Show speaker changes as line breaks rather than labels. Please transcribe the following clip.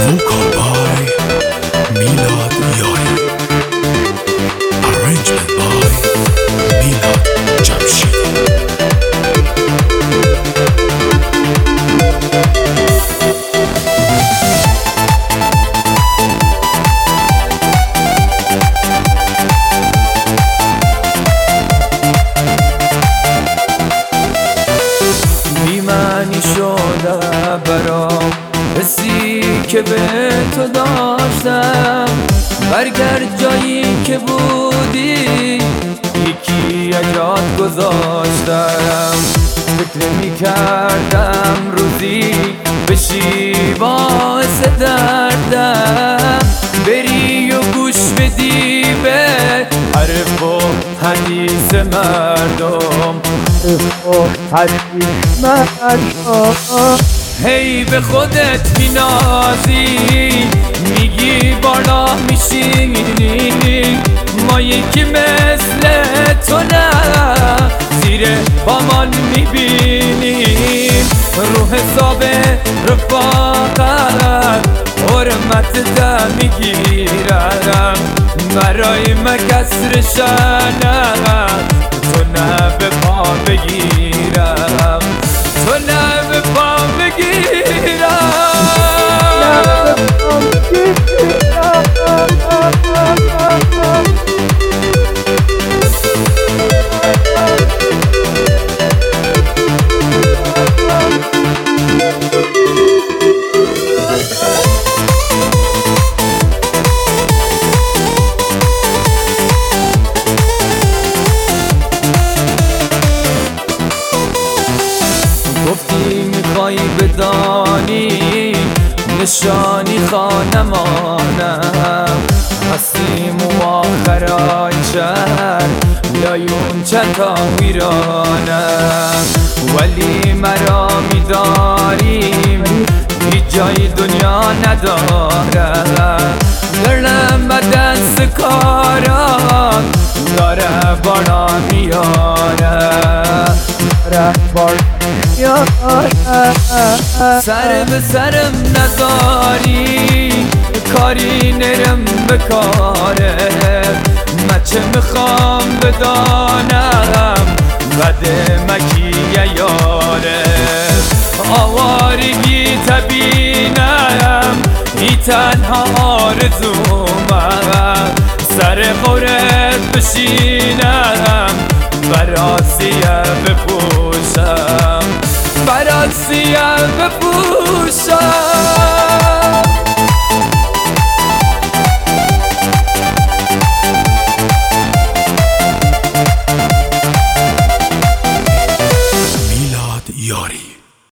Vocal by Milad Yari. Arrangement by Milad Jamshidi.
بی‌معنی شده برام حسی که به تو داشتم. برگرد جایی که بودی، یکی جات گذاشتم. فکر میکردم روزی بشی باعث دردم، بری و گوش بدی به حرف و حدیث مردم. هی به خودت بینازی، میگی بالا میشینی، ما یکی مثل تو نه زیر بامان میبینیم. رو حساب رفاقت حرمت ده میگیرم، برای من کسر شنم تو نه به پا بگیرم، تو نه به پا بگیرم. گفتی میخوای بدانی نشانی خانمانم، هستیم و آخرای شهر بیایون چند تا ویرانم. ولی مرا میداریم هیچ جای دنیا ندارم، دلم به دست کاران داره بالا میاره. سر به سرم نذاری، کاری نرم به کاره. من چه میخوام بدانم بد مکیه یاره. آوارگی تبینم ای تنها آرزومم، سر قورت بشینم براسیه بپوشم، براسیه بپوشم.